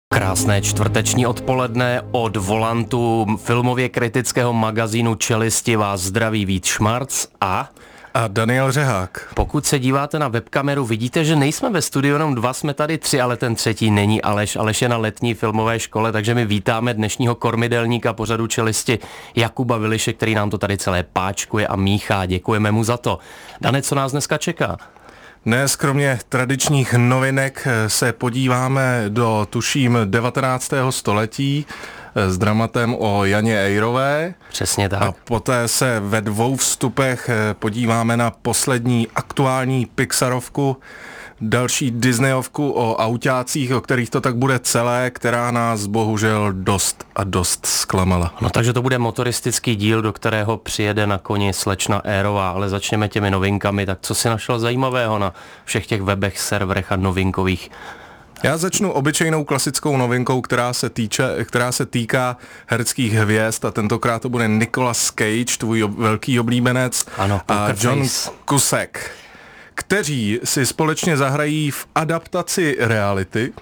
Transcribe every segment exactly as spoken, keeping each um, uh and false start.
Krásné čtvrteční odpoledne od volantu filmově kritického magazínu Čelisti vás zdraví Vít Šmarc a... A Daniel Řehák. Pokud se díváte na webkameru, vidíte, že nejsme ve studiu jenom dva, jsme tady tři, ale ten třetí není Aleš. Aleš je na letní filmové škole, takže my vítáme dnešního kormidelníka pořadu Čelisti Jakuba Viliše, který nám to tady celé páčkuje a míchá. Děkujeme mu za to. Dane, co nás dneska čeká? Dnes kromě tradičních novinek se podíváme do, tuším, devatenáctého století s dramatem o Janě Eirové. Přesně tak. A poté se ve dvou vstupech podíváme na poslední aktuální Pixarovku, další Disneyovku o autácích, o kterých to tak bude celé, která nás bohužel dost a dost zklamala. No takže to bude motoristický díl, do kterého přijede na koni slečna Airová, ale začněme těmi novinkami. Tak co si našel zajímavého na všech těch webech, serverech a novinkových? Já začnu obyčejnou klasickou novinkou, která se, týče, která se týká herských hvězd a tentokrát to bude Nicolas Cage, tvůj velký oblíbenec, ano, a John Cusack, kteří si společně zahrají v adaptaci reality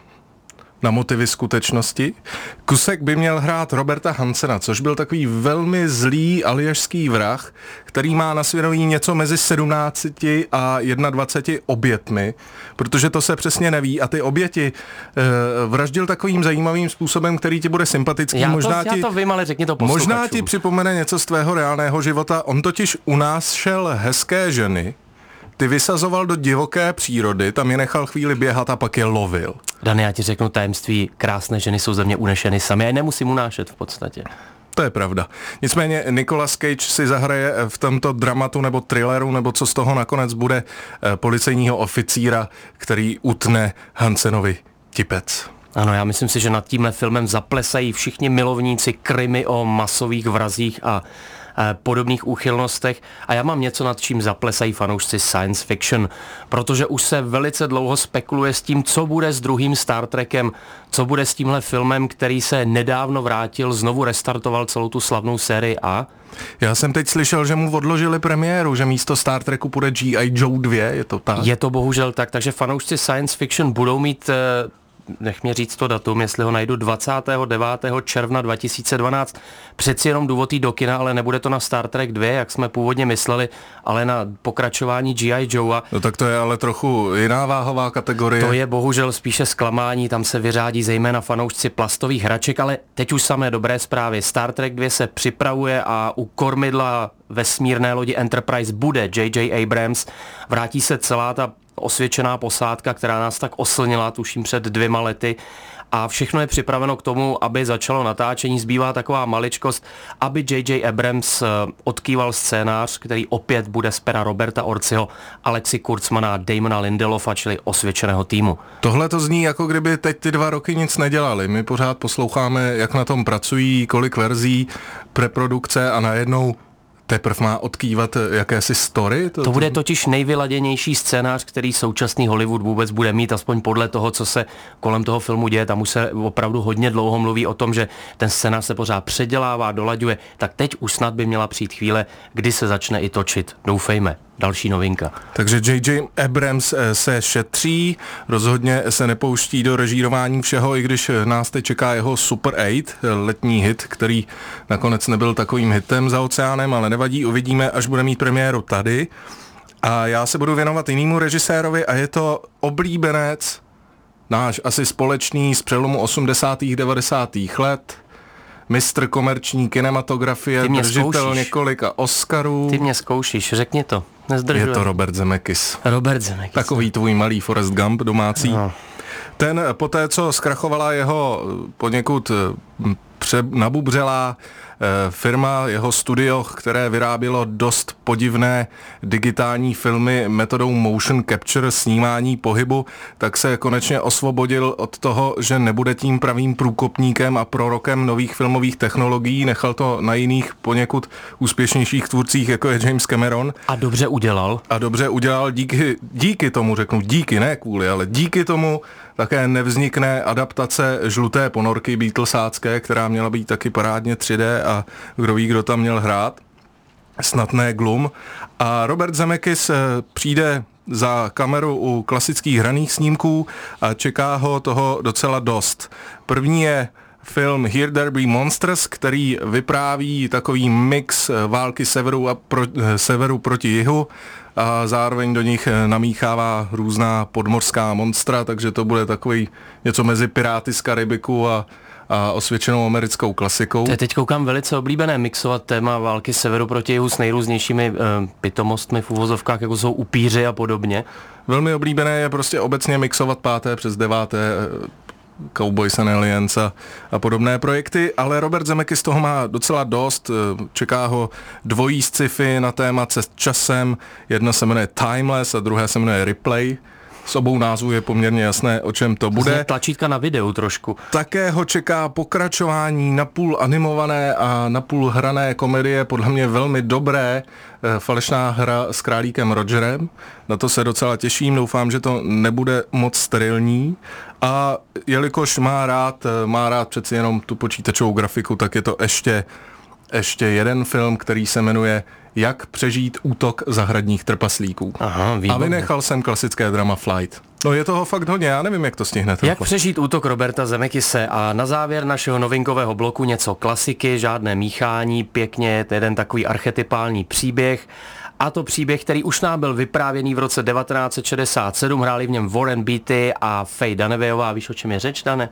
na motivy skutečnosti. Cusack by měl hrát Roberta Hansena, což byl takový velmi zlý aljašský vrah, který má na svědomí něco mezi sedmnácti a dvaceti jednou obětmi, protože to se přesně neví a ty oběti e, vraždil takovým zajímavým způsobem, který ti bude sympatický. Já to, možná já ti, to vím, ale řekni to posluchačům. Možná ti připomene něco z tvého reálného života. On totiž u nás šel hezké ženy, ty vysazoval do divoké přírody, tam je nechal chvíli běhat a pak je lovil. Dane, já ti řeknu tajemství, krásné ženy jsou ze mě unešeny sami, já je nemusím unášet v podstatě. To je pravda. Nicméně Nicolas Cage si zahraje v tomto dramatu nebo thrilleru, nebo co z toho nakonec bude, policejního oficíra, který utne Hansenovi tipec. Ano, já myslím si, že nad tímhle filmem zaplesají všichni milovníci krimi o masových vrazích a podobných úchylnostech a já mám něco, nad čím zaplesají fanoušci science fiction, protože už se velice dlouho spekuluje s tím, co bude s druhým Star Trekem, co bude s tímhle filmem, který se nedávno vrátil, znovu restartoval celou tu slavnou sérii a... Já jsem teď slyšel, že mu odložili premiéru, že místo Star Treku bude G I Joe dva, je to tak? Je to bohužel tak, takže fanoušci science fiction budou mít... nech mě říct to datum, jestli ho najdu, dvacátého devátého června dva tisíce dvanáct. Přeci jenom důvod jít do kina, ale nebude to na Star Trek dva, jak jsme původně mysleli, ale na pokračování G I Joea. No tak to je ale trochu jiná váhová kategorie. To je bohužel spíše zklamání, tam se vyřádí zejména fanoušci plastových hraček, ale teď už samé dobré zprávy. Star Trek dva se připravuje a u kormidla vesmírné lodi Enterprise bude J J Abrams. Vrátí se celá ta osvědčená posádka, která nás tak oslnila, tuším před dvěma lety, a všechno je připraveno k tomu, aby začalo natáčení. Zbývá taková maličkost, aby J J Abrams odkýval scénář, který opět bude z pera Roberta Orciho, Alexi Kurtzmana a Damona Lindelofa, čili osvědčeného týmu. Tohle to zní, jako kdyby teď ty dva roky nic nedělali. My pořád posloucháme, jak na tom pracují, kolik verzí, preprodukce a najednou teprv má odkývat jakési story? To, to bude totiž nejvyladěnější scénář, který současný Hollywood vůbec bude mít, aspoň podle toho, co se kolem toho filmu děje. Tam už se opravdu hodně dlouho mluví o tom, že ten scénář se pořád předělává, dolaďuje. Tak teď už snad by měla přijít chvíle, kdy se začne i točit. Doufejme. Další novinka. Takže J J Abrams se šetří, rozhodně se nepouští do režírování všeho, i když nás teď čeká jeho Super osm, letní hit, který nakonec nebyl takovým hitem za oceánem, ale nevadí, uvidíme, až bude mít premiéru tady. A já se budu věnovat jinému režisérovi a je to oblíbenec, náš asi společný z přelomu osmdesátých devadesátých let, mistr komerční kinematografie, držitel zkoušíš. Několika Oscarů. Ty mě zkoušíš, řekni to. Nezdržuji. Je to Robert Zemeckis. Robert Zemeckis. Takový tvůj malý Forrest Gump domácí. No. Ten poté, co zkrachovala jeho poněkud pře- nabubřelá firma, jeho studio, které vyrábělo dost podivné digitální filmy metodou motion capture, snímání pohybu, tak se konečně osvobodil od toho, že nebude tím pravým průkopníkem a prorokem nových filmových technologií, nechal to na jiných poněkud úspěšnějších tvůrcích, jako je James Cameron. A dobře udělal. A dobře udělal díky, díky tomu, řeknu díky, ne kvůli, ale díky tomu také nevznikne adaptace Žluté ponorky Beatlesácké, která měla být taky parádně tři dé a kdo ví, kdo tam měl hrát. Snad ne Glum. A Robert Zemeckis přijde za kameru u klasických hraných snímků a čeká ho toho docela dost. První je film Here There Be Monsters, který vypráví takový mix války severu, a pro, severu proti jihu a zároveň do nich namíchává různá podmořská monstra, takže to bude takový něco mezi Piráty z Karibiku a a osvědčenou americkou klasikou. To je teď koukám velice oblíbené mixovat téma války severu proti jihu s nejrůznějšími e, pitomostmi v uvozovkách, jako jsou upíři a podobně. Velmi oblíbené je prostě obecně mixovat páté přes deváté Cowboys and Aliens a, a podobné projekty, ale Robert Zemeckis toho má docela dost, čeká ho dvojí sci-fi na téma Cest časem, jedna se jmenuje Timeless a druhá se jmenuje Replay. Z obou názvů je poměrně jasné, o čem to bude. Tlačítka na videu trošku. Také ho čeká pokračování napůl animované a napůl hrané komedie, podle mě velmi dobré, falešná hra s králíkem Rogerem. Na to se docela těším, doufám, že to nebude moc sterilní. A jelikož má rád, má rád přeci jenom tu počítačovou grafiku, tak je to ještě, ještě jeden film, který se jmenuje Jak přežít útok zahradních trpaslíků. Aha, výborně. A vynechal jsem klasické drama Flight. No je toho fakt hodně, já nevím, jak to stihnete. Jak přežít útok Roberta Zemeckise a na závěr našeho novinkového bloku něco klasiky, žádné míchání, pěkně jeden takový archetypální příběh. A to příběh, který už nám byl vyprávěný v roce devatenáct set šedesát sedm, hráli v něm Warren Beatty a Faye Dunawayová. Víš, o čem je řeč, Dane?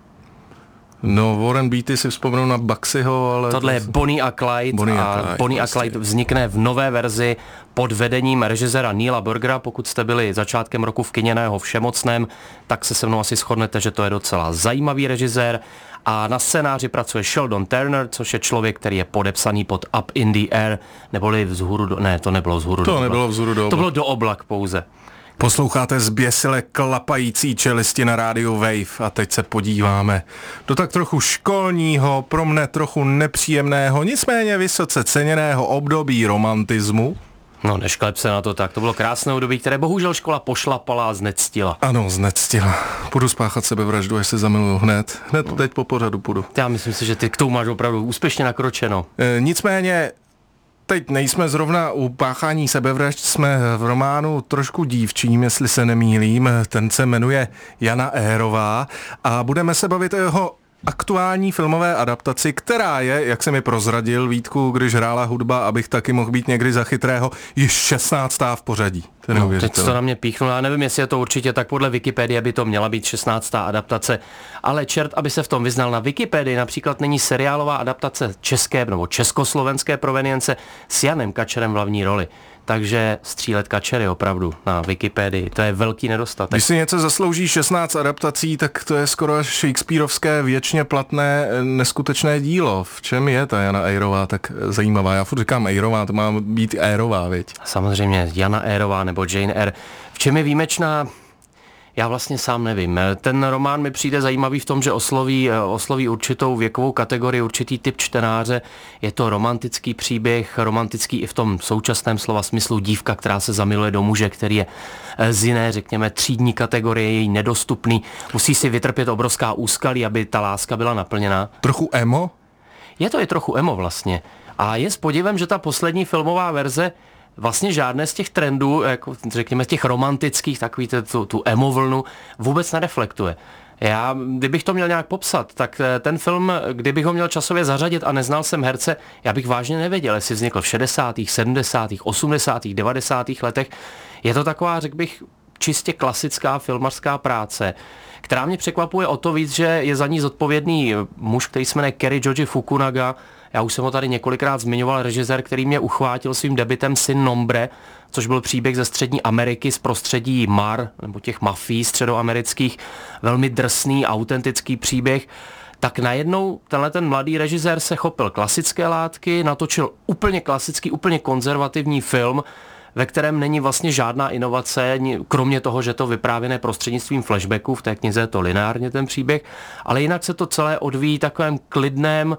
No, Warren Beatty si vzpomenu na Buxyho, ale... Tohle je Bonnie a Clyde Bonnie a, a Clyde, Bonnie vlastně. a Clyde vznikne v nové verzi pod vedením režiséra Neila Burgera. Pokud jste byli začátkem roku v kině na jeho Všemocném, tak se se mnou asi shodnete, že to je docela zajímavý režisér. A na scénáři pracuje Sheldon Turner, což je člověk, který je podepsaný pod Up in the Air, neboli vzhůru do... Ne, to nebylo vzhůru To do nebylo vzhůru do oblak. To bylo do oblak pouze. Posloucháte zběsile klapající čelisti na rádiu Wave a teď se podíváme do tak trochu školního, pro mne trochu nepříjemného, nicméně vysoce ceněného období romantismu. No, nešklep se na to tak. To bylo krásné období, které bohužel škola pošlapala a znectila. Ano, znectila. Půjdu spáchat sebevraždu, až se zamiluju hned. Hned teď po pořadu půjdu. Já myslím si, že ty k tomu máš opravdu úspěšně nakročeno. E, nicméně teď nejsme zrovna u páchání sebevražd, jsme v románu trošku dívčím, jestli se nemýlím. Ten se jmenuje Jana Érová a budeme se bavit o jeho aktuální filmové adaptaci, která je, jak se mi prozradil Vítku, když hrála hudba, abych taky mohl být někdy za chytrého, již šestnáctá v pořadí. To je no, teď to na mě píchnulo, já nevím, jestli je to určitě, tak podle Wikipedie by to měla být šestnáctá adaptace, ale čert, aby se v tom vyznal, na Wikipedii například není seriálová adaptace české nebo československé provenience s Janem Kačerem v hlavní roli. Takže střílet kačery opravdu na Wikipedii, to je velký nedostatek. Když si něco zaslouží šestnáct adaptací, tak to je skoro až shakespearovské věčně platné neskutečné dílo. V čem je ta Jana Érová tak zajímavá? Já furt říkám Érová, to má být Érová, viď? Samozřejmě Jana Érová nebo Jane Eyre. V čem je výjimečná? Já vlastně sám nevím. Ten román mi přijde zajímavý v tom, že osloví, osloví určitou věkovou kategorii, určitý typ čtenáře. Je to romantický příběh, romantický i v tom současném slova smyslu, dívka, která se zamiluje do muže, který je z jiné, řekněme, třídní kategorie, její nedostupný. Musí si vytrpět obrovská úskalí, aby ta láska byla naplněná. Trochu emo? Je to i trochu emo vlastně. A je s podivem, že ta poslední filmová verze vlastně žádné z těch trendů, jako řekněme těch romantických, takový tu, tu emo vlnu, vůbec nereflektuje. Já, kdybych to měl nějak popsat, tak ten film, kdybych ho měl časově zařadit a neznal jsem herce, já bych vážně nevěděl, jestli vznikl v šedesátých, sedmdesátých, osmdesátých, devadesátých letech. Je to taková, řekl bych, čistě klasická filmařská práce, která mě překvapuje o to víc, že je za ní zodpovědný muž, který se jmenuje Cary Joji Fukunaga. Já už jsem ho tady několikrát zmiňoval, režisér, který mě uchvátil svým debutem Sin Nombre, což byl příběh ze střední Ameriky z prostředí Mar, nebo těch mafií středoamerických, velmi drsný, autentický příběh. Tak najednou tenhle ten mladý režisér se chopil klasické látky, natočil úplně klasický, úplně konzervativní film, ve kterém není vlastně žádná inovace, kromě toho, že to vyprávěné prostřednictvím flashbacků, v té knize je to lineárně ten příběh, ale jinak se to celé odvíjí takovém klidném,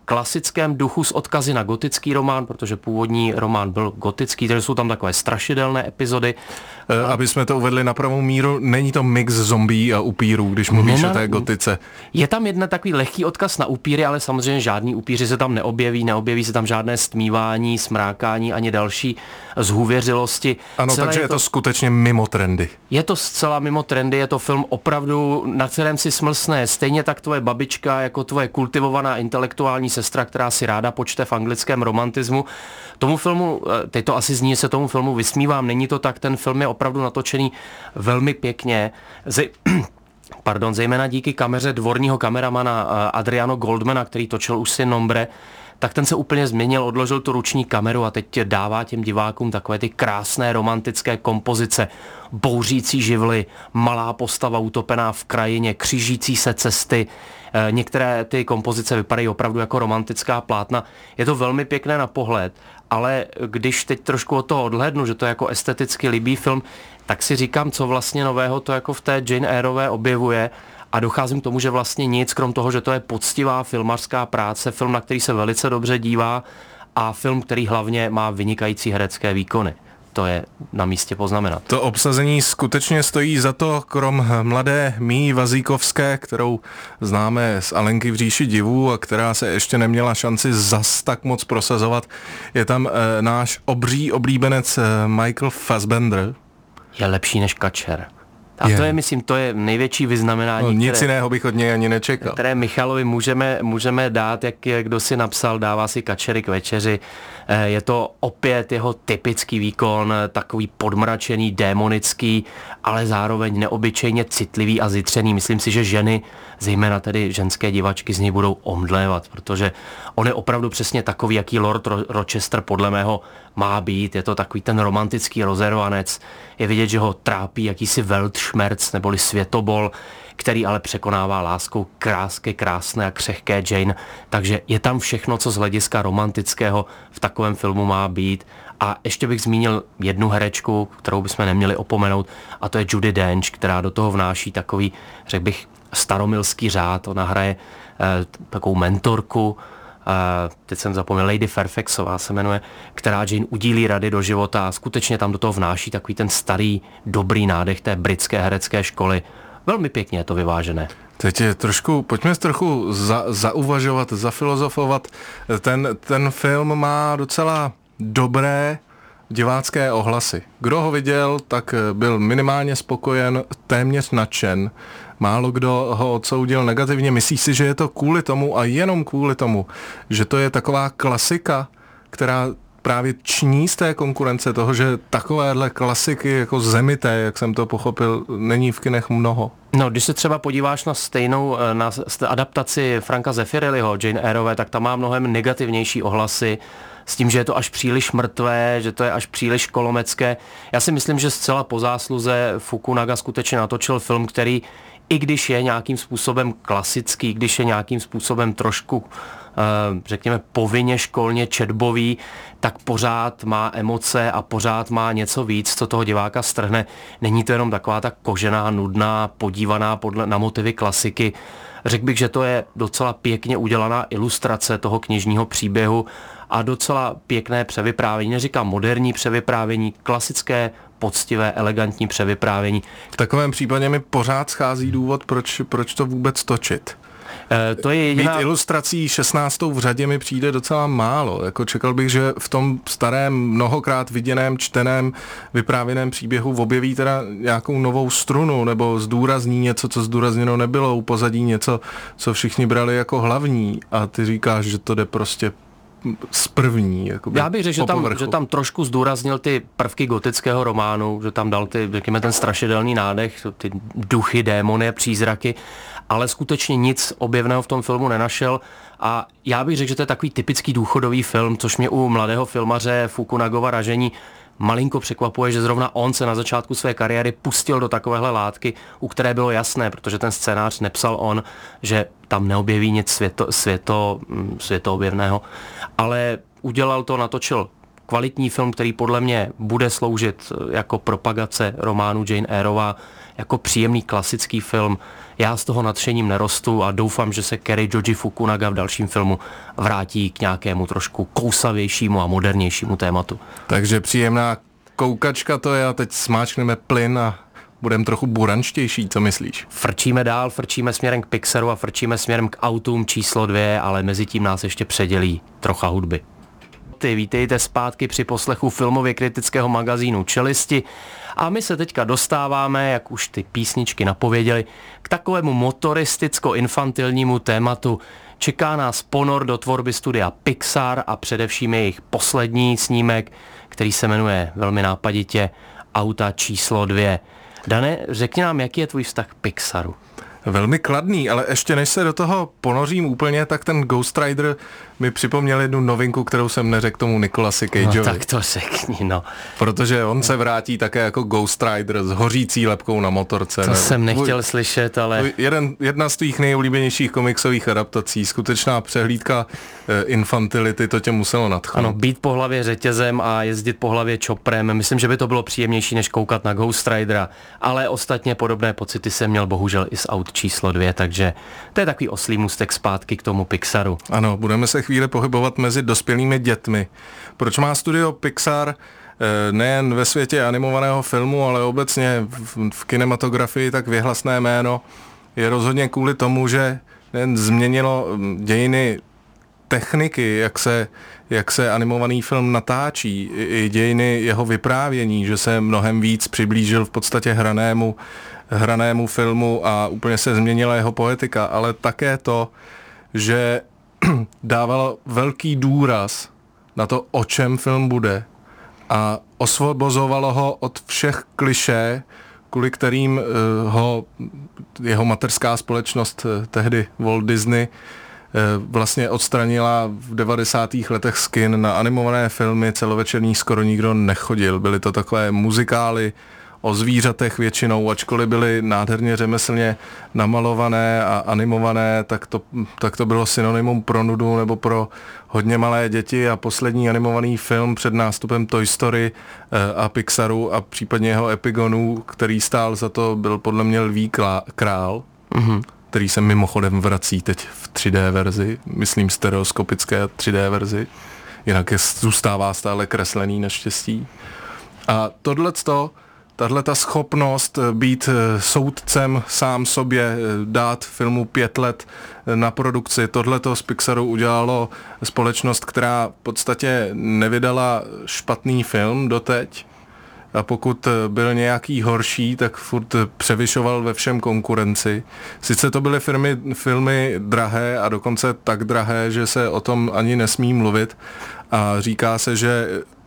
klasickém duchu s odkazy na gotický román, protože původní román byl gotický, takže jsou tam takové strašidelné epizody. E, aby jsme to uvedli na pravou míru, není to mix zombie a upírů, když mluvíš Nena, o té gotice. Je tam jedna takový lehký odkaz na upíry, ale samozřejmě žádný upíři se tam neobjeví, neobjeví se tam žádné stmívání, smrákání ani další zhůvěřilosti. Ano, Celé takže je to, to skutečně mimo trendy. Je to zcela mimo trendy, je to film opravdu, na kterém si smlsne stejně tak tvoje babička, jako tvoje kultivovaná intelektuální sestra, která si ráda počte v anglickém romantismu. Tomu filmu, teď to asi zní, že se tomu filmu vysmívám, není to tak, ten film je opravdu natočený velmi pěkně. Zej... Pardon, zejména díky kameře dvorního kameramana Adriano Goldmana, který točil už si Nombre, tak ten se úplně změnil, odložil tu ruční kameru a teď dává těm divákům takové ty krásné romantické kompozice, bouřící živly, malá postava utopená v krajině, křižící se cesty. Některé ty kompozice vypadají opravdu jako romantická plátna. Je to velmi pěkné na pohled, ale když teď trošku od toho odhlédnu, že to je jako esteticky líbý film, tak si říkám, co vlastně nového to jako v té Jane Eyreové objevuje. A docházím k tomu, že vlastně nic, krom toho, že to je poctivá filmařská práce, film, na který se velice dobře dívá a film, který hlavně má vynikající herecké výkony. To je na místě poznamenat. To obsazení skutečně stojí za to, krom mladé Míji Vazíkovské, kterou známe z Alenky v říši divů a která se ještě neměla šanci zas tak moc prosazovat. Je tam e, náš obří oblíbenec e, Michael Fassbender. Je lepší než Kačer. A je. to je, myslím, to je největší vyznamenání, no, nic které, jiného bych od něj ani nečekal. Které Michalovi můžeme, můžeme dát, jak kdo si napsal, dává si kačery k večeři. Je to opět jeho typický výkon, takový podmračený, démonický, ale zároveň neobyčejně citlivý a zitřený. Myslím si, že ženy, zejména tedy ženské divačky, z něj budou omdlévat, protože on je opravdu přesně takový, jaký Lord Rochester podle mého má být. Je to takový ten romantický rozervanec. Je vidět, že ho trápí jakýsi Weltschmerz neboli světobol, který ale překonává láskou kráské, krásné a křehké Jane. Takže je tam všechno, co z hlediska romantického v takovém filmu má být. A ještě bych zmínil jednu herečku, kterou bychom neměli opomenout, a to je Judi Dench, která do toho vnáší takový, řekl bych, staromilský řád. Ona hraje eh, takovou mentorku, Uh, teď jsem zapomněl, Lady Fairfaxová se jmenuje, která Jane udílí rady do života a skutečně tam do toho vnáší takový ten starý, dobrý nádech té britské herecké školy. Velmi pěkně je to vyvážené. Teď je trošku, pojďme trochu za, zauvažovat, zafilozofovat. Ten, ten film má docela dobré divácké ohlasy. Kdo ho viděl, tak byl minimálně spokojen, téměř nadšen. Málo kdo ho odsoudil negativně. Myslíš si, že je to kvůli tomu a jenom kvůli tomu, že to je taková klasika, která právě ční z té konkurence toho, že takovéhle klasiky jako Zemité, jak jsem to pochopil, není v kinech mnoho? No, když se třeba podíváš na stejnou na adaptaci Franka Zeffirelliho, Jane Eyreové, tak tam má mnohem negativnější ohlasy s tím, že je to až příliš mrtvé, že to je až příliš kolomecké. Já si myslím, že zcela po zásluze Fukunaga skutečně natočil film, který i když je nějakým způsobem klasický, když je nějakým způsobem trošku, řekněme, povinně školně četbový, tak pořád má emoce a pořád má něco víc, co toho diváka strhne. Není to jenom taková ta kožená, nudná, podívaná podle, na motivy klasiky. Řekl bych, že to je docela pěkně udělaná ilustrace toho knižního příběhu a docela pěkné převyprávění. Neříkám moderní převyprávění, klasické, poctivé, elegantní převyprávění. V takovém případě mi pořád schází důvod, proč, proč to vůbec točit. E, to je jediná... Být ilustrací šestnáctou v řadě mi přijde docela málo. Jako čekal bych, že v tom starém, mnohokrát viděném, čteném, vyprávěném příběhu objeví teda nějakou novou strunu, nebo zdůrazní něco, co zdůrazněno nebylo, upozadí něco, co všichni brali jako hlavní. A ty říkáš, že to jde prostě z první. Jakoby, já bych řekl, že tam, že tam trošku zdůraznil ty prvky gotického románu, že tam dal ty, řekněme, ten strašidelný nádech, ty duchy, démony, přízraky, ale skutečně nic objevného v tom filmu nenašel a já bych řekl, že to je takový typický důchodový film, což mě u mladého filmaře Fukunagova Ražení malinko překvapuje, že zrovna on se na začátku své kariéry pustil do takovéhle látky, u které bylo jasné, protože ten scénář nepsal on, že tam neobjeví nic světo, světo, světoobjevného, ale udělal to, natočil kvalitní film, který podle mě bude sloužit jako propagace románu Jane Eyreová, jako příjemný klasický film. Já z toho nadšením nerostu a doufám, že se Cary Joji Fukunaga v dalším filmu vrátí k nějakému trošku kousavějšímu a modernějšímu tématu. Takže příjemná koukačka to je a teď smáčkneme plyn a budeme trochu burančtější, co myslíš? Frčíme dál, frčíme směrem k Pixaru a frčíme směrem k autům číslo dvě, ale mezi tím nás ještě předělí trocha hudby. Ty vítejte zpátky při poslechu filmově kritického magazínu Čelisti a my se teďka dostáváme, jak už ty písničky napověděly, k takovému motoristicko-infantilnímu tématu. Čeká nás ponor do tvorby studia Pixar a především jejich poslední snímek, který se jmenuje velmi nápaditě Auta číslo dvě. Dane, řekni nám, jaký je tvůj vztah k Pixaru? Velmi kladný, ale ještě než se do toho ponořím úplně, tak ten Ghost Rider mi připomněl jednu novinku, kterou jsem neřekl tomu Nicolasi Cageovi. No tak to řekni, no. Protože on se vrátí také jako Ghost Rider s hořící lepkou na motorce. To ne? jsem nechtěl Tvoj, slyšet, ale... Jeden, jedna z tvých nejoblíbenějších komiksových adaptací, skutečná přehlídka eh, infantility, to tě muselo nadchnout. Ano, být po hlavě řetězem a jezdit po hlavě čoprem, myslím, že by to bylo příjemnější, než koukat na Ghost Ridera, ale ostatně podobné pocity jsem měl bohužel i z Aut číslo dvě, takže to je takový oslý můstek zpátky k tomu Pixaru. Ano, budeme se chvíli pohybovat mezi dospělými dětmi. Proč má studio Pixar nejen ve světě animovaného filmu, ale obecně v, v kinematografii tak věhlasné jméno, je rozhodně kvůli tomu, že nejen změnilo dějiny techniky, jak se, jak se animovaný film natáčí, i dějiny jeho vyprávění, že se mnohem víc přiblížil v podstatě hranému, hranému filmu a úplně se změnila jeho poetika, ale také to, že dávalo velký důraz na to, o čem film bude a osvobozovalo ho od všech klišé, kvůli kterým ho jeho mateřská společnost, tehdy Walt Disney, vlastně odstranila v devadesátých letech z kin. Na animované filmy celovečerní skoro nikdo nechodil. Byly to takové muzikály o zvířatech většinou, ačkoliv byly nádherně řemeslně namalované a animované, tak to, tak to bylo synonymum pro nudu nebo pro hodně malé děti a poslední animovaný film před nástupem Toy Story a Pixaru a případně jeho epigonů, který stál za to, byl podle mě Lví král, mm-hmm. který se mimochodem vrací teď v tři dé verzi, myslím stereoskopické tři dé verzi, jinak je, zůstává stále kreslený naštěstí. A tohleto tahle ta schopnost být soudcem sám sobě, dát filmu pět let na produkci, tohleto z Pixaru udělalo společnost, která v podstatě nevydala špatný film doteď. A pokud byl nějaký horší, tak furt převyšoval ve všem konkurenci. Sice to byly firmy, filmy drahé a dokonce tak drahé, že se o tom ani nesmí mluvit. A říká se, že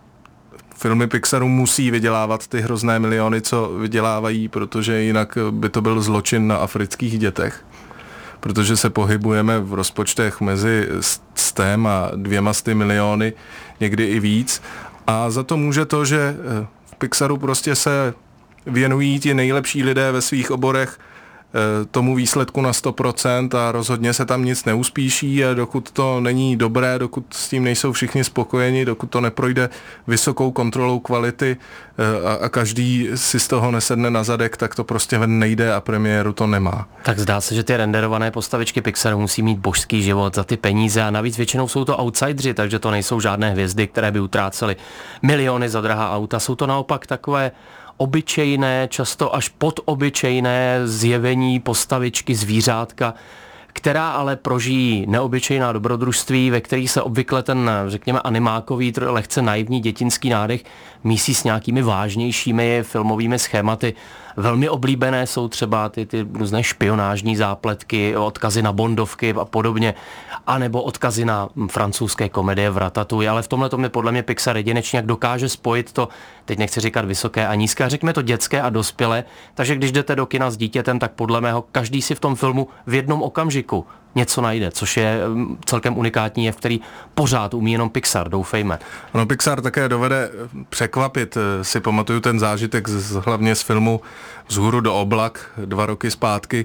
filmy Pixaru musí vydělávat ty hrozné miliony, co vydělávají, protože jinak by to byl zločin na afrických dětech. Protože se pohybujeme v rozpočtech mezi stem a dvěma sty miliony, někdy i víc. A za to může to, že v Pixaru prostě se věnují ti nejlepší lidé ve svých oborech tomu výsledku na sto procent a rozhodně se tam nic neuspíší a dokud to není dobré, dokud s tím nejsou všichni spokojeni, dokud to neprojde vysokou kontrolou kvality a, a každý si z toho nesedne na zadek, tak to prostě ven nejde a premiéru to nemá. Tak zdá se, že ty renderované postavičky Pixaru musí mít božský život za ty peníze a navíc většinou jsou to outsidři, takže to nejsou žádné hvězdy, které by utrácely miliony za drahá auta, jsou to naopak takové obyčejné, často až podobyčejné zjevení postavičky zvířátka, která ale prožijí neobyčejná dobrodružství, ve kterých se obvykle ten, řekněme, animákový, lehce naivní dětinský nádech mísí s nějakými vážnějšími filmovými schématy. Velmi oblíbené jsou třeba ty, ty různé špionážní zápletky, odkazy na bondovky a podobně, anebo odkazy na francouzské komedie v Ratatouille, ale v tomhle tom je podle mě Pixar jedinečně, jak dokáže spojit to, teď nechci říkat vysoké a nízké, řekněme to dětské a dospělé, takže když jdete do kina s dítětem, tak podle mého každý si v tom filmu v jednom okamžiku něco najde, což je celkem unikátní jev, který pořád umí jenom Pixar, doufejme. No, Pixar také dovede překvapit, si pamatuju ten zážitek z, hlavně z filmu Vzhůru do oblak dva roky zpátky,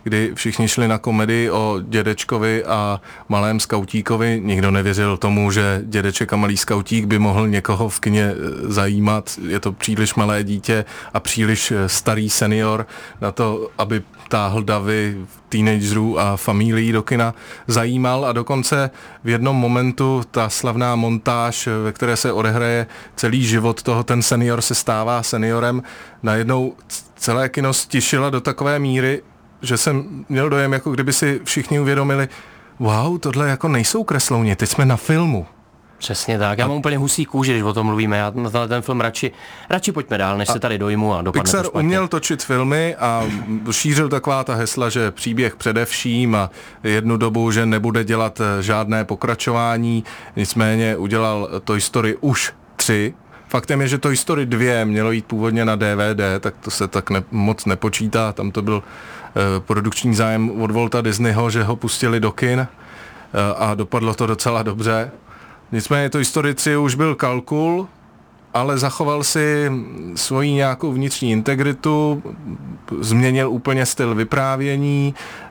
kdy všichni šli na komedii o dědečkovi a malém skautíkovi. Nikdo nevěřil tomu, že dědeček a malý skautík by mohl někoho v kině zajímat. Je to příliš malé dítě a příliš starý senior na to, aby táhl davy teenagerů a familií do kina zajímal, a dokonce v jednom momentu ta slavná montáž, ve které se odehraje celý život toho, ten senior se stává seniorem, najednou celé kino stišila do takové míry, že jsem měl dojem, jako kdyby si všichni uvědomili, wow, tohle jako nejsou kreslouni, teď jsme na filmu. Přesně tak, já mám úplně husí kůži, když o tom mluvíme, já na ten film radši, radši pojďme dál, než se tady dojmu a dopadne Pixar to špatně. uměl točit filmy a šířil taková ta hesla, že příběh především, a jednu dobu, že nebude dělat žádné pokračování, nicméně udělal Toy Story už tři. Faktem je, že Toy Story dva mělo jít původně na D V D, tak to se tak ne, moc nepočítá, tam to byl eh, produkční zájem od Walta Disneyho, že ho pustili do kin eh, a dopadlo to docela dobře. Nicméně Toy Story tři už byl kalkul, ale zachoval si svoji nějakou vnitřní integritu, změnil úplně styl vyprávění,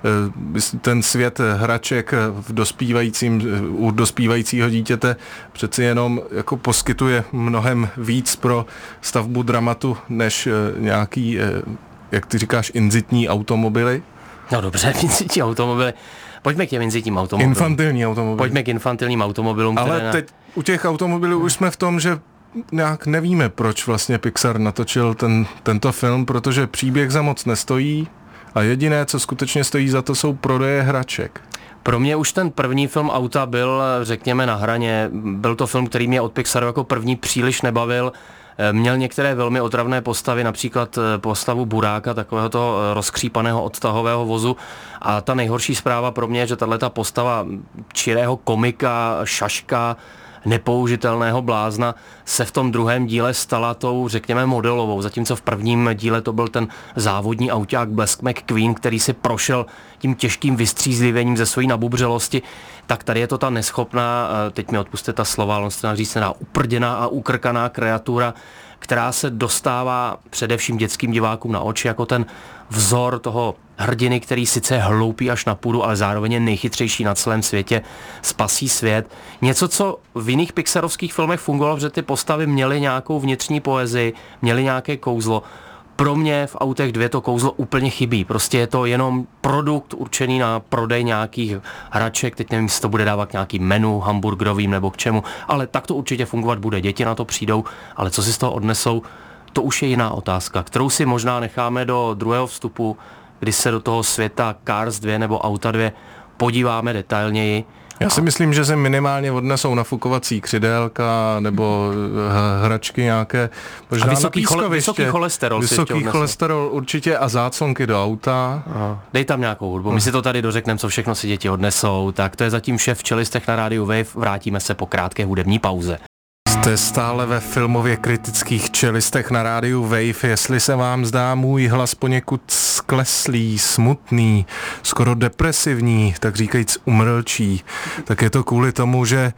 ten svět hraček v dospívajícím, u dospívajícího dítěte přeci jenom jako poskytuje mnohem víc pro stavbu dramatu, než nějaký, jak ty říkáš, inzitní automobily. No dobře, inzitní automobily. Pojďme k těm inzitním automobilům. Infantilní automobily. Pojďme k infantilním automobilům. Ale které teď u těch automobilů už jsme v tom, že nějak nevíme, proč vlastně Pixar natočil ten, tento film, protože příběh za moc nestojí a jediné, co skutečně stojí za to, jsou prodeje hraček. Pro mě už ten první film Auta byl, řekněme, na hraně. Byl to film, který mě od Pixaru jako první příliš nebavil. Měl některé velmi otravné postavy, například postavu Buráka, takového toho rozkřípaného odtahového vozu. A ta nejhorší zpráva pro mě je, že tato postava čirého komika, šaška, nepoužitelného blázna se v tom druhém díle stala tou, řekněme, modelovou. Zatímco v prvním díle to byl ten závodní auták Blesk McQueen, který si prošel tím těžkým vystřízlivěním ze svojí nabubřelosti, tak tady je to ta neschopná, teď mi odpuste ta slova, ale on se říct, uprděná a ukrkaná kreatura, která se dostává především dětským divákům na oči jako ten vzor toho hrdiny, který sice je hloupý až na půdu, ale zároveň je nejchytřejší na celém světě, spasí svět. Něco, co v jiných pixarovských filmech fungovalo, že ty postavy měly nějakou vnitřní poezii, měly nějaké kouzlo. Pro mě v Autech dvě to kouzlo úplně chybí. Prostě je to jenom produkt určený na prodej nějakých hraček. Teď nevím, jestli to bude dávat nějaký menu hamburgerovým nebo k čemu, ale tak to určitě fungovat bude. Děti na to přijdou, ale co si z toho odnesou, to už je jiná otázka, kterou si možná necháme do druhého vstupu, kdy se do toho světa Cars dva nebo Auta dva podíváme detailněji. Já si myslím, že se minimálně odnesou nafukovací křidélka nebo hračky nějaké, možná a vysoký, na chole, vysoký cholesterol. Vysoký cholesterol určitě a záclonky do auta. Aha. Dej tam nějakou hudbu, my si to tady dořekneme, co všechno si děti odnesou. Tak to je zatím vše v Čelistech na rádiu Wave, vrátíme se po krátké hudební pauze. Jste stále ve filmově kritických Čelistech na rádiu Wave. Jestli se vám zdá můj hlas poněkud skleslý, smutný, skoro depresivní, tak říkajíc umrlčí, tak je to kvůli tomu, že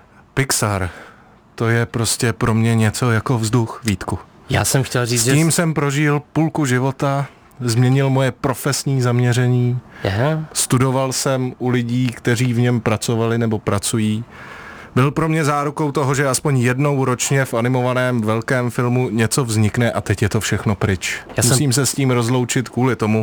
Pixar, to je prostě pro mě něco jako vzduch, Vítku. Já jsem chtěl říct, S tím že... jsem prožil půlku života, změnil moje profesní zaměření, Aha. Studoval jsem u lidí, kteří v něm pracovali nebo pracují. Byl pro mě zárukou toho, že aspoň jednou ročně v animovaném velkém filmu něco vznikne a teď je to všechno pryč. Já Musím jsem... se s tím rozloučit kvůli tomu,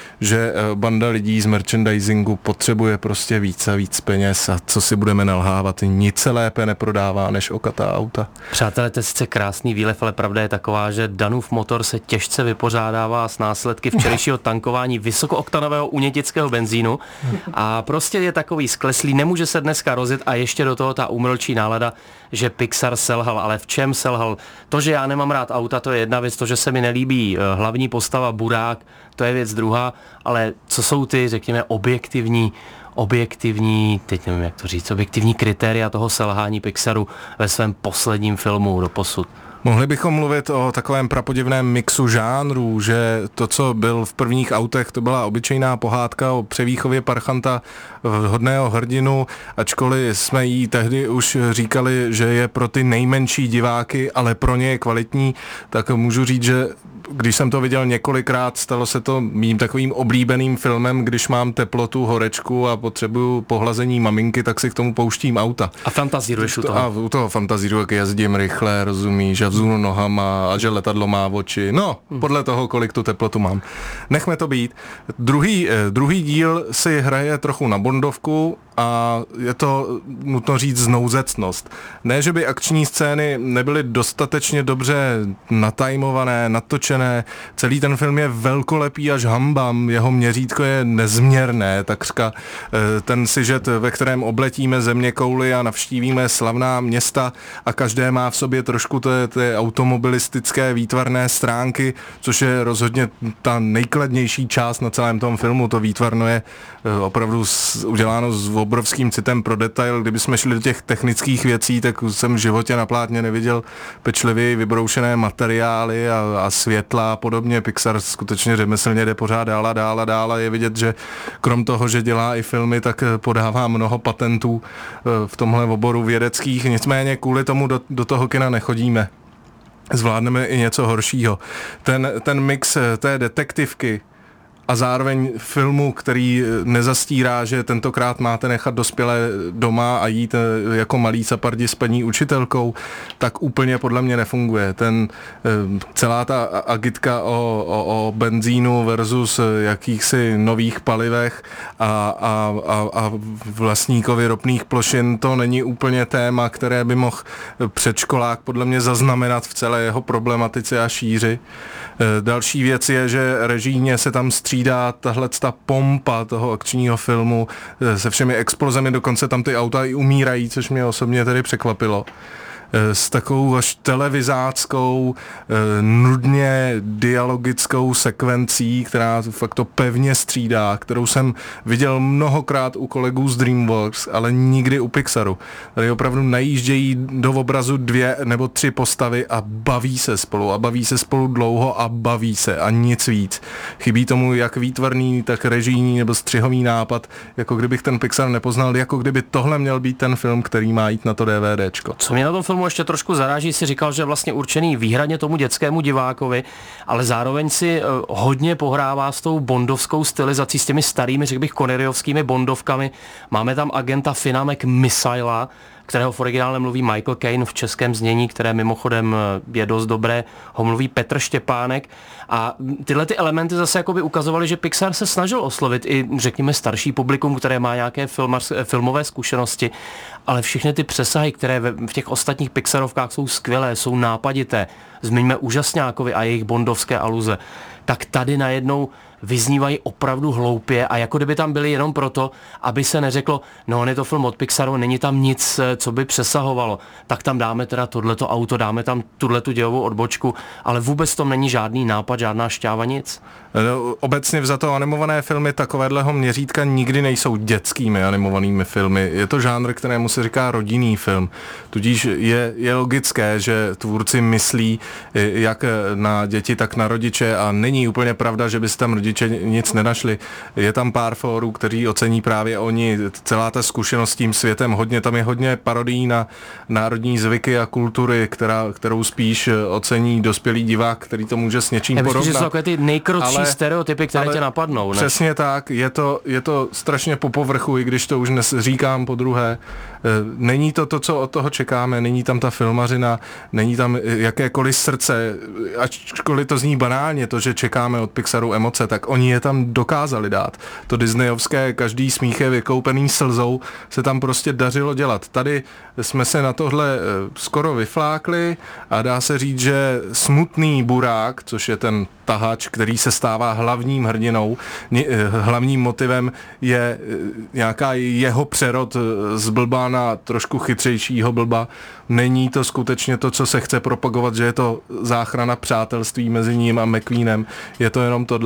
že banda lidí z merchandisingu potřebuje prostě víc a víc peněz a co si budeme nalhávat, nic se lépe neprodává než okatá auta. Přátelé, to je sice krásný výlev, ale pravda je taková, že Danův motor se těžce vypořádává s následky včerejšího tankování vysokooktanového unětického benzínu a prostě je takový skleslý, nemůže se dneska rozjet a ještě do toho ta umrlčí nálada, že Pixar selhal, ale v čem selhal? To, že já nemám rád auta, to je jedna věc, to, že se mi nelíbí hlavní postava Burák, to je věc druhá, ale co jsou ty, řekněme, objektivní, objektivní, teď nevím, jak to říct, objektivní kritéria toho selhání Pixaru ve svém posledním filmu doposud? Mohli bychom mluvit o takovém prapodivném mixu žánrů, že to, co byl v prvních autech, to byla obyčejná pohádka o převýchově parchanta hodného hrdinu, ačkoliv jsme jí tehdy už říkali, že je pro ty nejmenší diváky, ale pro ně je kvalitní, tak můžu říct, že když jsem to viděl několikrát, stalo se to mým takovým oblíbeným filmem, když mám teplotu, horečku a potřebuju pohlazení maminky, tak si k tomu pouštím auta. A fantazíruješ u toho? A u toho fantazíruji, jak jezdím rychle, rozumíš, a vzunu nohama a že letadlo má oči. No, hmm. podle toho, kolik tu teplotu mám. Nechme to být. Druhý, druhý díl si hraje trochu na bondovku a je to, nutno říct, znouzecnost. Ne, že by akční scény nebyly dostatečně dobře natajmované, natočené. Celý ten film je velkolepý až hambam, jeho měřítko je nezměrné, takřka. Ten sižet, ve kterém obletíme zeměkouly a navštívíme slavná města a každé má v sobě trošku té, té automobilistické výtvarné stránky, což je rozhodně ta nejkladnější část na celém tom filmu. To výtvarno je opravdu uděláno s obrovským citem pro detail. Kdybychom šli do těch technických věcí, tak jsem v životě na plátně neviděl pečlivě vybroušené materiály a, a světla a podobně. Pixar skutečně řemeslně jde pořád dál a dál a dál a je vidět, že krom toho, že dělá i filmy, tak podává mnoho patentů v tomhle oboru vědeckých. Nicméně kvůli tomu do, do toho kina nechodíme. Zvládneme i něco horšího. Ten, ten mix té detektivky a zároveň filmu, který nezastírá, že tentokrát máte nechat dospělé doma a jít jako malí sapardi s paní učitelkou, tak úplně podle mě nefunguje. Ten, celá ta agitka o, o, o benzínu versus jakýchsi nových palivech a, a, a, a vlastníkovi ropných plošin, to není úplně téma, které by mohl předškolák podle mě zaznamenat v celé jeho problematice a šíři. Další věc je, že režijně se tam střídá tahle ta pompa toho akčního filmu se všemi explozemi, dokonce tam ty auta i umírají, což mě osobně tedy překvapilo. S takovou až televizáckou, nudně dialogickou sekvencí, která fakt to pevně střídá, kterou jsem viděl mnohokrát u kolegů z DreamWorks, ale nikdy u Pixaru. Tady opravdu najíždějí do obrazu dvě nebo tři postavy a baví se spolu a baví se spolu dlouho a baví se a nic víc. Chybí tomu jak výtvarný, tak režijní nebo střihový nápad, jako kdybych ten Pixar nepoznal, jako kdyby tohle měl být ten film, který má jít na to DVDčko. Co mě na tom filmu ještě trošku zaráží, si říkal, že vlastně určený výhradně tomu dětskému divákovi, ale zároveň si hodně pohrává s tou bondovskou stylizací, s těmi starými, řekl bych, Conneryovskými bondovkami. Máme tam agenta Finna McMissila, kterého v originále mluví Michael Caine, v českém znění, které mimochodem je dost dobré, ho mluví Petr Štěpánek. A tyhle ty elementy zase jakoby ukazovaly, že Pixar se snažil oslovit i, řekněme, starší publikum, které má nějaké filmař, filmové zkušenosti, ale všechny ty přesahy, které v těch ostatních Pixarovkách jsou skvělé, jsou nápadité, zmiňme Úžasňákovi a jejich bondovské aluze, tak tady najednou vyznívají opravdu hloupě a jako kdyby tam byli jenom proto, aby se neřeklo, no on je to film od Pixaru, není tam nic, co by přesahovalo, tak tam dáme teda tohleto auto, dáme tam tuhletu dějovou odbočku, ale vůbec tom není žádný nápad, žádná šťáva, nic. No, obecně vzato animované filmy takovéhleho měřítka nikdy nejsou dětskými animovanými filmy. Je to žánr, kterému se říká rodinný film. Tudíž je, je logické, že tvůrci myslí jak na děti, tak na rodiče a není úplně pravda, že by se tam rodiče nic nenašli. Je tam pár fórů, kteří ocení právě oni, celá ta zkušenost s tím světem, hodně, tam je hodně parodií na národní zvyky a kultury, která, kterou spíš ocení dospělý divák, který to může s něčím porovnat. Že jsou takové ty nejkrotší ale, stereotypy, které tě napadnou. Ne? Přesně tak, je to, je to strašně po povrchu, i když to už dnes říkám po druhé. Není to to, co od toho čekáme, není tam ta filmařina, není tam jakékoliv srdce, ačkoliv to zní banálně, to, že čekáme od Pixaru emoce, tak oni je tam dokázali dát. To disneyovské, každý smích je vykoupený slzou, se tam prostě dařilo dělat. Tady jsme se na tohle skoro vyflákli a dá se říct, že smutný burák, což je ten tahač, který se stává hlavním hrdinou, hlavním motivem je nějaká jeho přerod z blba na trošku chytřejšího blba. Není to skutečně to, co se chce propagovat, že je to záchrana přátelství mezi ním a McQueenem. Je to jenom tohle.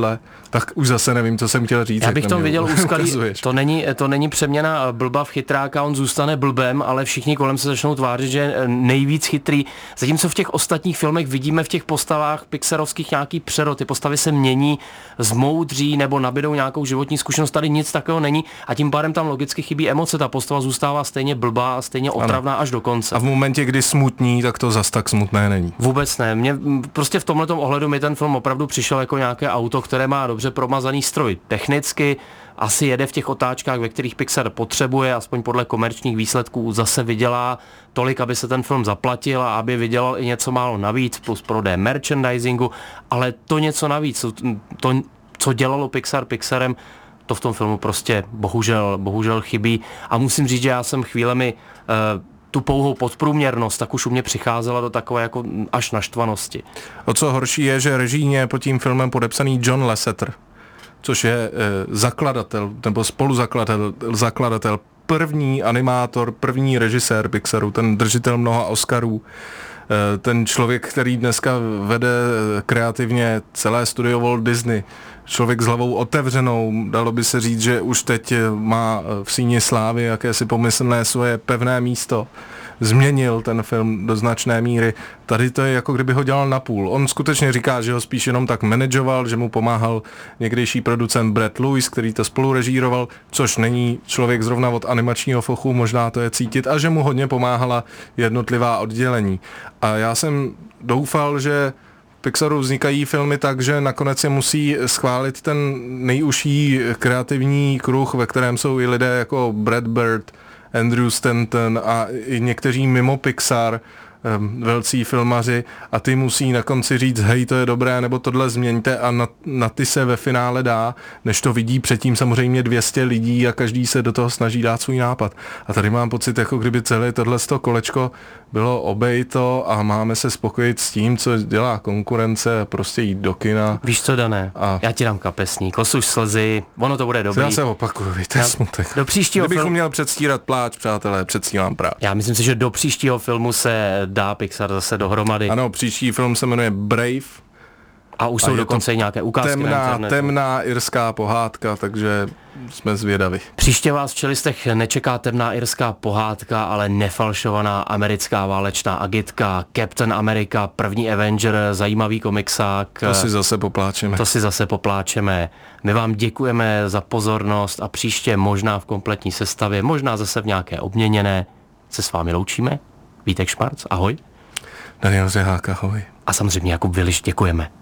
tak už zase nevím, co jsem chtěl říct. Já bych tom viděl úskalí, to není, to není přeměna blba v chytráka, on zůstane blbem, ale všichni kolem se začnou tvářit, že je nejvíc chytrý. Zatímco v těch ostatních filmech vidíme v těch postavách pixarovských nějaký přerod, ty postavy se mění, zmoudří nebo nabydou nějakou životní zkušenost, tady nic takového není a tím pádem tam logicky chybí emoce, ta postava zůstává stejně blbá a stejně otravná až do konce. A v momentě, kdy smutní, tak to zas tak smutné není. Vůbec ne. Mně prostě v tomhletom ohledu mi ten film opravdu přišel jako nějaké auto, které má dobře promazaný stroj technicky, asi jede v těch otáčkách, ve kterých Pixar potřebuje, aspoň podle komerčních výsledků zase vydělá tolik, aby se ten film zaplatil a aby vydělal i něco málo navíc, plus prodej merchandisingu, ale to něco navíc, to, co dělalo Pixar Pixarem, to v tom filmu prostě bohužel, bohužel chybí a musím říct, že já jsem chvílemi uh, tu pouhou podprůměrnost, tak už u mě přicházela do takové jako až naštvanosti. O co horší je, že režijně je pod tím filmem podepsaný John Lasseter, což je eh, zakladatel, nebo spoluzakladatel, zakladatel, první animátor, první režisér Pixaru, ten držitel mnoha Oscarů, eh, ten člověk, který dneska vede kreativně celé studio Walt Disney, člověk s hlavou otevřenou, dalo by se říct, že už teď má v síni slávy jakési pomyslné svoje pevné místo. Změnil ten film do značné míry. Tady to je jako kdyby ho dělal napůl. On skutečně říká, že ho spíš jenom tak manažoval, že mu pomáhal někdejší producent Brett Lewis, který to spolu režíroval, což není člověk zrovna od animačního fochu, možná to je cítit, a že mu hodně pomáhala jednotlivá oddělení. A já jsem doufal, že Pixaru vznikají filmy tak, že nakonec je musí schválit ten nejužší kreativní kruh, ve kterém jsou i lidé jako Brad Bird, Andrew Stanton a i někteří mimo Pixar, velcí filmaři, a ty musí na konci říct, hej, to je dobré, nebo tohle změňte, a na, na ty se ve finále dá, než to vidí předtím samozřejmě dvě stě lidí a každý se do toho snaží dát svůj nápad. A tady mám pocit, jako kdyby celé tohle kolečko bylo obejito a máme se spokojit s tím, co dělá konkurence, a prostě jít do kina. Víš co, Dané, a... já ti dám kapesník, osuš slzy, ono to bude dobrý. Já se opakuju, to je smutek. Do příštího Kdybych film... uměl předstírat pláč, přátelé, předstírám pláč. Já myslím si, že do příštího filmu se dá Pixar zase dohromady. Ano, příští film se jmenuje Brave. A už jsou dokonce i nějaké ukázky temná, na internetu. Temná irská pohádka, takže jsme zvědaví. Příště vás v Čelistech nečeká temná irská pohádka, ale nefalšovaná americká válečná agitka, Captain America, první Avenger, zajímavý komiksák. To si zase popláčeme. To si zase popláčeme. My vám děkujeme za pozornost a příště možná v kompletní sestavě, možná zase v nějaké obměněné, se s vámi loučíme. Vítek Šmarc, ahoj. Daniel Řehák, ahoj. A samozřejmě Jakub Viliš, děkujeme.